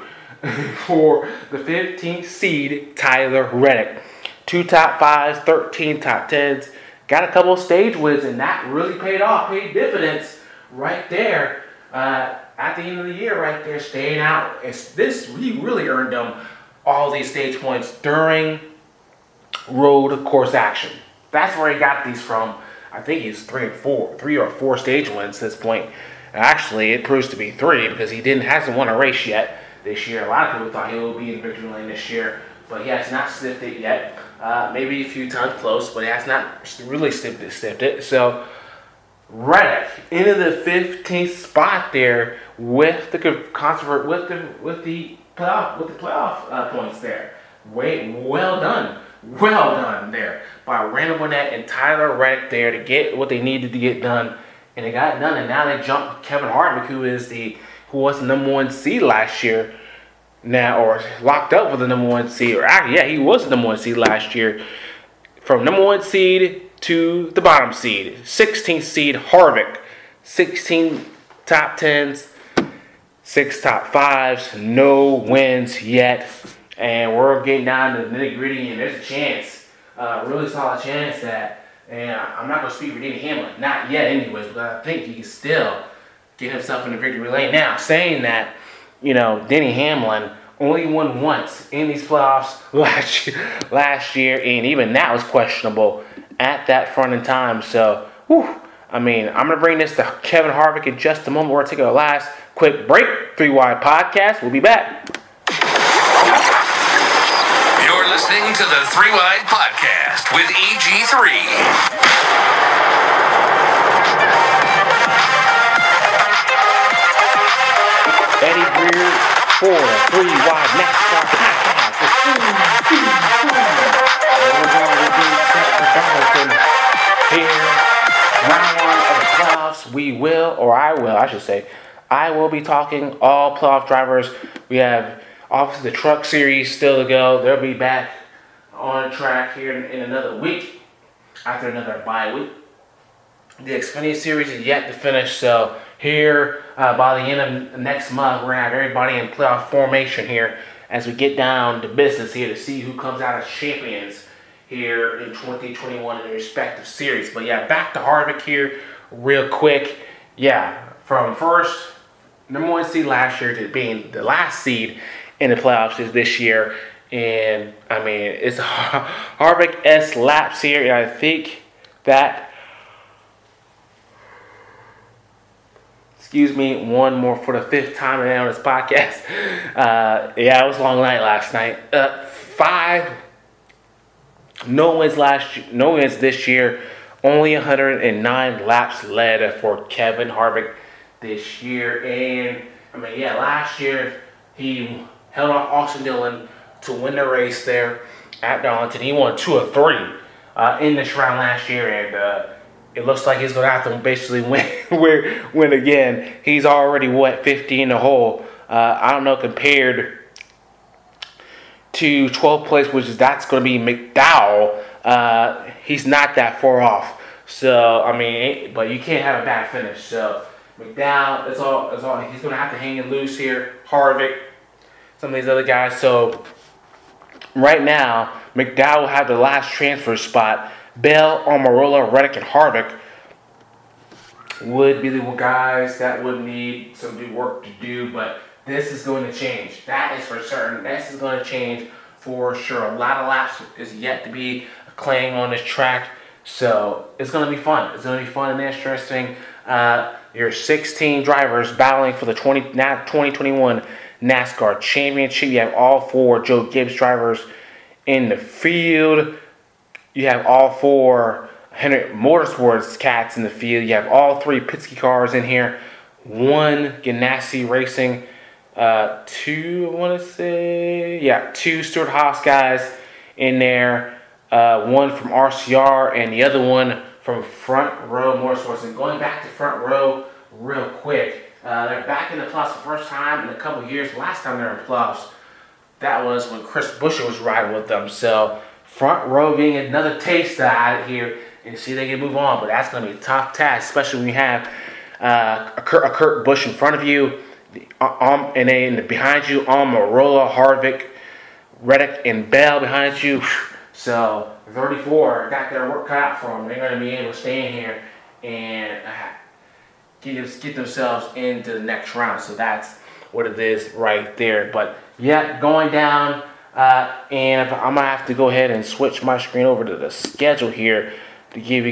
for the fifteenth seed, Tyler Reddick. Two top fives, thirteen top tens. Got a couple of stage wins, and that really paid off, paid dividends right there uh, at the end of the year, right there, staying out. It's this he really earned them all these stage points during road course action. That's where he got these from. I think he's three and four, three or four stage wins at this point. Actually, it proves to be three because he didn't hasn't won a race yet this year. A lot of people thought he would be in victory lane this year, but he has not sniffed it yet. Uh, maybe a few times close, but he has not really sniffed it. Sniffed it. So Reddick into the fifteenth spot there with the controvert with the with the playoff with the playoff uh, points there. Way well done. Well done there by Randall Burnett and Tyler Reddick there to get what they needed to get done, and they got it done. And now they jumped Kevin Harvick, who is the who was the number one seed last year, now or locked up with the number one seed. Or actually, yeah, he was the number one seed last year. From number one seed to the bottom seed, sixteenth seed Harvick, sixteen top tens, six top fives, no wins yet. And we're getting down to the nitty gritty, and there's a chance, a uh, really solid chance that, and I'm not going to speak for Denny Hamlin, not yet anyways, but I think he can still get himself in the victory lane. Now, saying that, you know, Denny Hamlin only won once in these playoffs last year, last year, and even that was questionable at that front in time. So, whew, I mean, I'm going to bring this to Kevin Harvick in just a moment. We're taking a last quick break. Three Wide Podcast. We'll be back. You're listening to the Three Wide Podcast with E G three. Eddie Greer for the Three Wide NASCAR Podcast. Here, round one of the playoffs, we will, or I will, I should say, I will be talking all playoff drivers. We have obviously the Truck Series still to go. They'll be back on track here in, in another week after another bye week. The Xfinity Series is yet to finish, so here uh, by the end of next month, we're going to have everybody in playoff formation here as we get down to business here to see who comes out as champions here in twenty twenty-one in the respective series. But yeah, back to Harvick here real quick. Yeah, from first number one seed last year to being the last seed in the playoffs is this year. And I mean, it's Harvick-esque laps here. And I think that, excuse me, one more for the fifth time on this podcast. Uh, yeah, it was a long night last night. Uh, five no wins last year, no wins this year. Only one hundred nine laps led for Kevin Harvick this year. And I mean, yeah, last year he held off Austin Dillon to win the race there at Darlington. He won two or three uh, in this round last year, and uh, it looks like he's going to have to basically win, win, win again. He's already, what, fifty in the hole. Uh, I don't know, compared to twelfth place, which is that's going to be McDowell. Uh, he's not that far off. So, I mean, but you can't have a bad finish. So, McDowell, it's all, it's all, he's going to have to hang it loose here. Harvick, some of these other guys. So, right now, McDowell will have the last transfer spot. Bell, Almirola, Reddick, and Harvick would be the guys that would need some work to do, but this is going to change. That is for certain. This is going to change for sure. A lot of laps is yet to be claimed on this track, so it's going to be fun. It's going to be fun and interesting. Uh, your sixteen drivers battling for the twenty twenty-one NASCAR Championship. You have all four Joe Gibbs drivers in the field. You have all four Hendrick Motorsports cats in the field. You have all three Penske cars in here. One Ganassi Racing. Uh, two, I want to say, yeah, two Stuart Haas guys in there. Uh, one from R C R and the other one from Front Row Motorsports. And going back to Front Row real quick, uh, they're back in the playoffs for the first time in a couple of years. Last time they were in playoffs, that was when Chris Buescher was riding with them. So Front Row being another taste out here and see if they can move on. But that's going to be a tough task, especially when you have uh, a, Kurt, a Kurt Busch in front of you, the, um, and then behind you, Almirola, Harvick, Reddick, and Bell behind you. So thirty-four got their work cut out for them. They're going to be able to stay in here and uh, get, get themselves into the next round. So that's what it is right there. But yeah, going down, uh, and I'm going to have to go ahead and switch my screen over to the schedule here to give you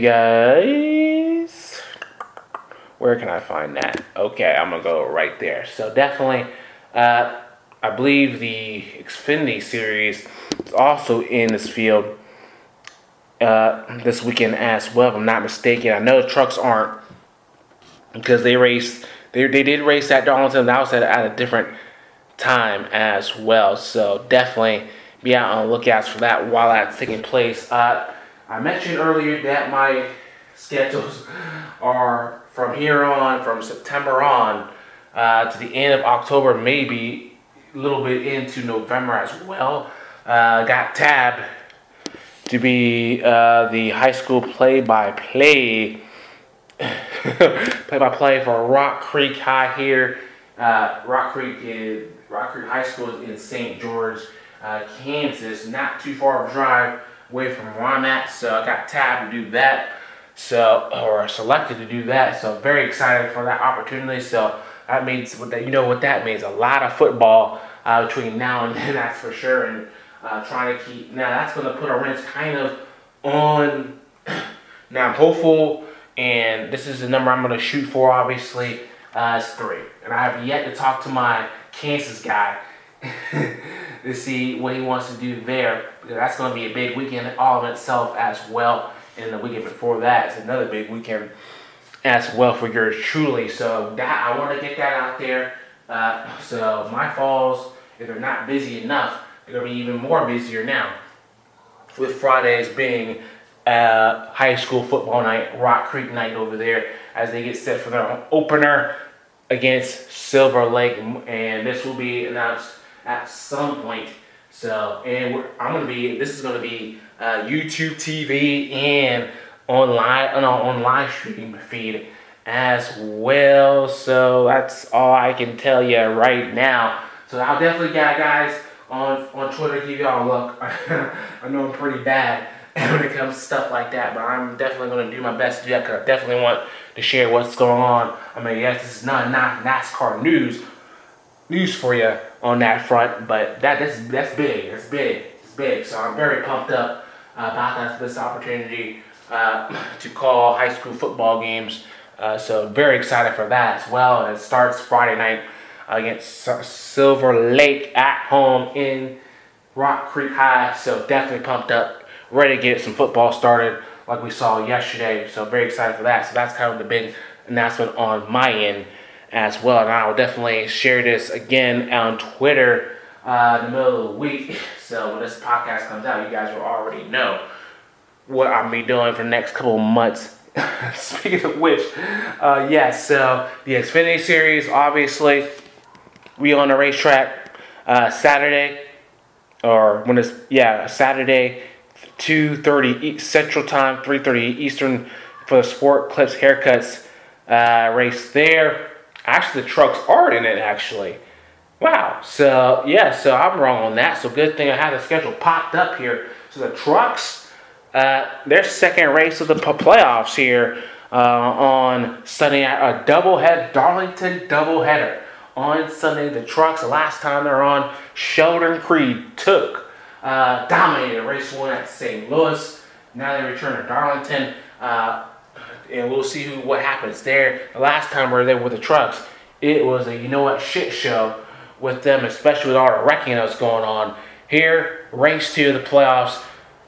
guys, where can I find that? Okay, I'm going to go right there. So definitely, uh, I believe the Xfinity Series is also in this field uh, this weekend as well, if I'm not mistaken. I know the trucks aren't, because they raced, they, they did race at Darlington. That was at, at a different time as well. So definitely be out on the lookouts for that while that's taking place. Uh, I mentioned earlier that my schedules are from here on, from September on, uh, to the end of October, maybe a little bit into November as well. Uh, got tabbed to be uh, the high school play-by-play play-by-play for Rock Creek High here. Uh, Rock Creek is Rock Creek High School is in Saint George, uh, Kansas, not too far of a drive away from where I'm at. So I got tabbed to do that, so or selected to do that. So very excited for that opportunity. So that means what that you know what that means, a lot of football uh, between now and then, that's for sure. And uh, trying to keep now that's going to put a wrench kind of on. Now I'm hopeful, and this is the number I'm going to shoot for. Obviously, uh, it's three, and I have yet to talk to my Kansas guy to see what he wants to do there, because that's going to be a big weekend all of itself as well. And the weekend before that is another big weekend as well for yours truly. So that I want to get that out there. Uh, so my falls, if they're not busy enough, they're going to be even more busier now, with Fridays being uh, high school football night, Rock Creek night over there, as they get set for their opener against Silver Lake, and this will be announced at some point. So, and we're, I'm gonna be. This is gonna be uh, YouTube T V and online, no, on live stream feed as well. So that's all I can tell you right now. So I'll definitely get guys on on Twitter, give y'all a look. I know I'm pretty bad when it comes to stuff like that, but I'm definitely going to do my best to do that, because I definitely want to share what's going on. I mean, yes, this is not not NASCAR news news for you on that front, but that that's that's big. That's big. It's big. So I'm very pumped up uh, about that, this opportunity uh, to call high school football games. Uh, so very excited for that as well. And it starts Friday night against Silver Lake at home in Rock Creek High. So definitely pumped up, ready to get some football started like we saw yesterday. So very excited for that. So that's kind of the big announcement on my end as well. And I will definitely share this again on Twitter uh, in the middle of the week. So when this podcast comes out, you guys will already know what I'll be doing for the next couple of months. Speaking of which, uh, yeah, so the Xfinity Series, obviously, we on the racetrack uh, Saturday, or when it's, yeah, Saturday, two thirty Central Time, three thirty Eastern for the Sport Clips Haircuts uh, race there. Actually, the trucks are in it, actually. Wow. So, yeah, so I'm wrong on that. So, good thing I had the schedule popped up here. So, the trucks, uh, their second race of the playoffs here uh, on Sunday, a doublehead, Darlington doubleheader. On Sunday, the trucks, the last time they're on, Sheldon Creed took, uh, dominated race one at Saint Louis. Now they return to Darlington. Uh, And we'll see who what happens there. The last time we were there with the trucks, it was a you know what shit show with them, especially with all the wrecking that's going on. Here, race two of the playoffs,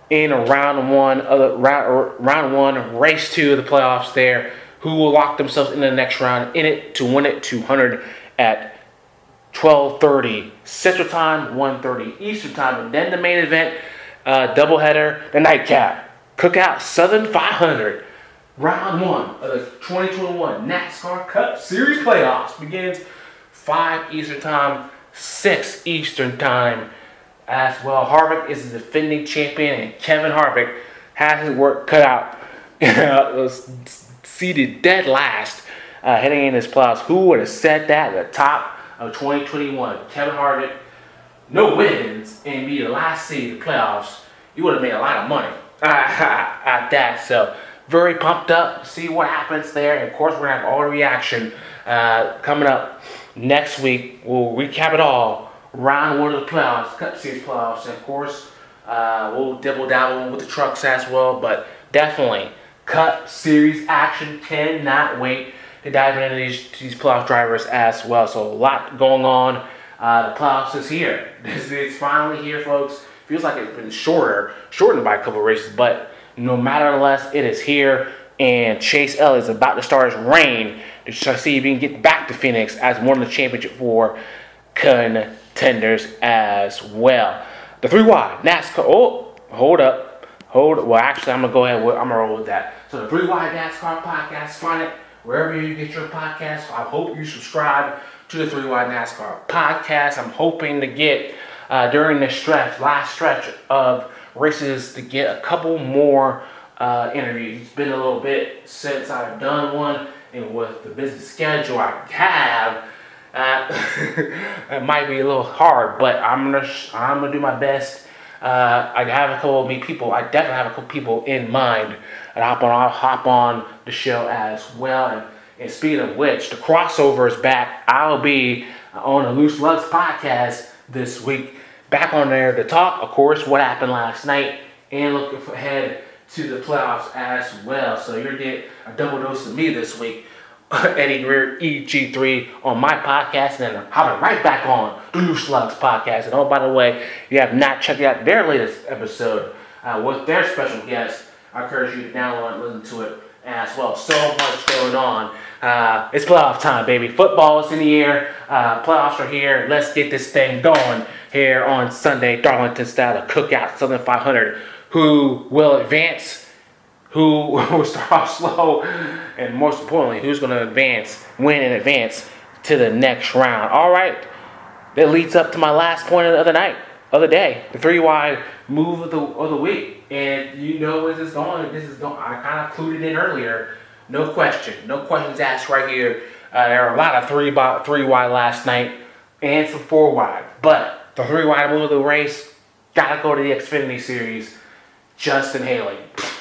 in round one of the round, round one race two of the playoffs there, who will lock themselves in the next round in it to win it two hundred at twelve thirty Central Time, one thirty Eastern Time. And then the main event, uh, doubleheader, the nightcap, Cookout Southern five hundred. Round one of the twenty twenty-one NASCAR Cup Series playoffs begins five Eastern Time, six Eastern Time as well. Harvick is the defending champion, and Kevin Harvick has his work cut out. Was seated dead last uh, heading in his playoffs. Who would have said that at the top of twenty twenty-one? Kevin Harvick, no wins, and be the last seed in the playoffs. You would have made a lot of money at that. So very pumped up. See what happens there. And of course, we're gonna have all the reaction uh, coming up next week. We'll recap it all. Round one of the playoffs, Cup Series playoffs, and of course, uh, we'll dibble dabble with the trucks as well. But definitely, Cup Series action. Cannot wait to dive into these these playoff drivers as well. So a lot going on. Uh, the playoffs is here. It's, it's finally here, folks. Feels like it's been shorter, shortened by a couple of races, but no matter less, it is here. And Chase Elliott is about to start his reign to try to see if he can get back to Phoenix as one of the championship four contenders as well. The three wide NASCAR. Oh, hold up, hold. Well, actually, I'm gonna go ahead. With, I'm gonna roll with that. So the three wide NASCAR podcast. Find it wherever you get your podcast. I hope you subscribe to the three wide NASCAR podcast. I'm hoping to get uh, during this stretch, last stretch of races, to get a couple more uh, interviews. It's been a little bit since I've done one, and with the busy schedule I have, uh, it might be a little hard. But I'm gonna I'm gonna do my best. Uh, I have a couple of me people. I definitely have a couple people in mind, and hop on. I'll hop on the show as well. And, and speaking of which, the crossover is back. I'll be on the Loose Lugs podcast this week. Back on there to talk, of course, what happened last night, and looking ahead to the playoffs as well. So you're getting a double dose of me this week, Eddie Greer, E G three, on my podcast, and then I'm hopping right back on the Loose Lugs podcast. And oh, by the way, if you have not checked out their latest episode uh, with their special guest, I encourage you to download and listen to it as well. So much going on. Uh, it's playoff time, baby. Football is in the air. Uh, playoffs are here. Let's get this thing going here on Sunday. Darlington style, the Cookout Southern five hundred. Who will advance? Who will start off slow? And most importantly, who's going to advance, win and advance to the next round? All right. That leads up to my last point of the other night, other day, the three wide move of the of the week. And you know where this is going. This is going. I kind of clued it in earlier. No question. No questions asked right here. Uh, there are a lot of three by, three wide last night and some four wide. But the three wide move of the race, gotta go to the Xfinity Series. Justin Haley.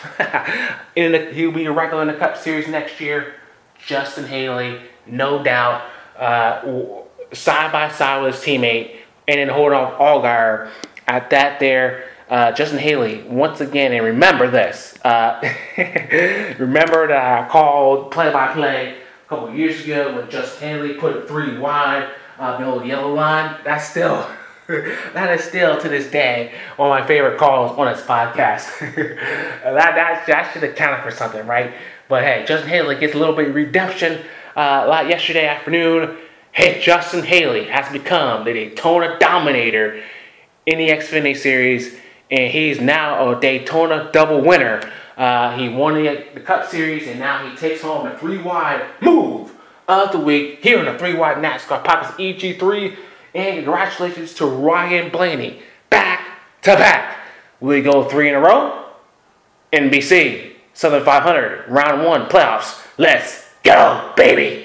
in the, he'll be a regular in the Cup Series next year. Justin Haley, no doubt, uh, side by side with his teammate, and then hold on Allgaier at that there. Uh, Justin Haley, once again, and remember this. Uh, remember that I called play-by-play a couple of years ago when Justin Haley put it three wide, uh, the old yellow line. That's still, that is still to this day one of my favorite calls on this podcast. that, that that should have counted for something, right? But hey, Justin Haley gets a little bit of redemption. Uh, like yesterday afternoon, hey, Justin Haley has become the Daytona Dominator in the Xfinity Series. And he's now a Daytona double winner. Uh, he won the, the Cup Series, and now he takes home the three-wide move of the week here in the three-wide NASCAR Pockets E G three. And congratulations to Ryan Blaney. Back to back. We go three in a row. N B C, Southern five hundred, round one, playoffs. Let's go, baby.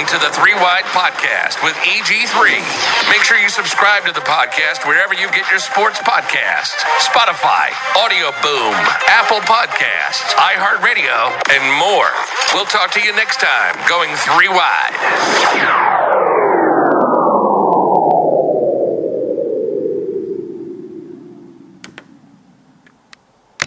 to the Three Wide Podcast with E G three. Make sure you subscribe to the podcast wherever you get your sports podcasts. Spotify, Audio Boom, Apple Podcasts, iHeartRadio, and more. We'll talk to you next time, going three wide.